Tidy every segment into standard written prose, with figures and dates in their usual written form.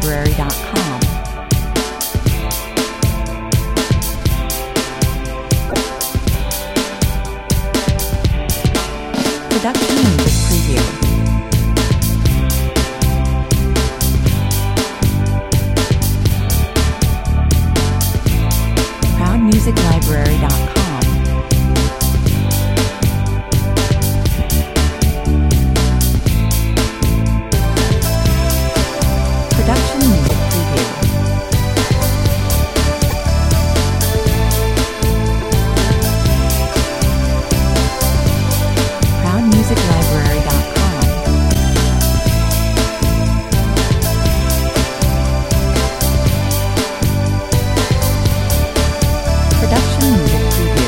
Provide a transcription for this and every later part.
ProductionMusicLibrary.com. Production Music Preview. ProudMusicLibrary.com. Production Music Preview. ProudMusicLibrary.com. Production Music Preview.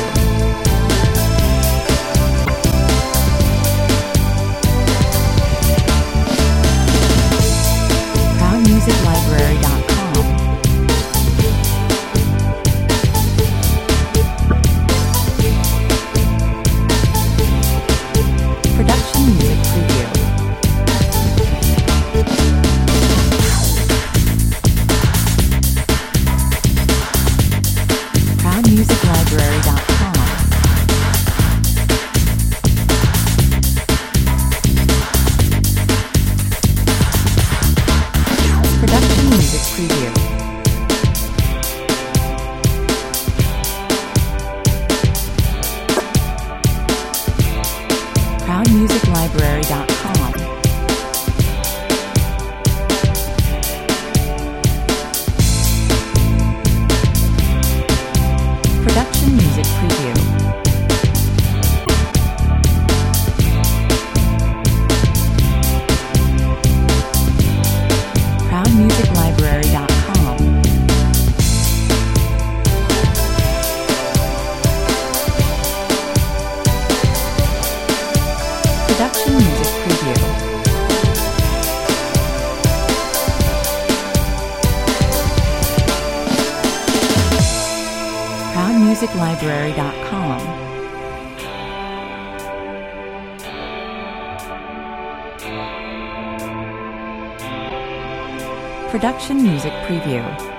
ProudMusicLibrary.com. Production Music Preview. ProudMusicLibrary.com. Production Music Preview. ProudMusicLibrary.com. Production Music Preview. ProudMusicLibrary.com. Production Music Preview. ProudMusicLibrary.com. Production Music Preview.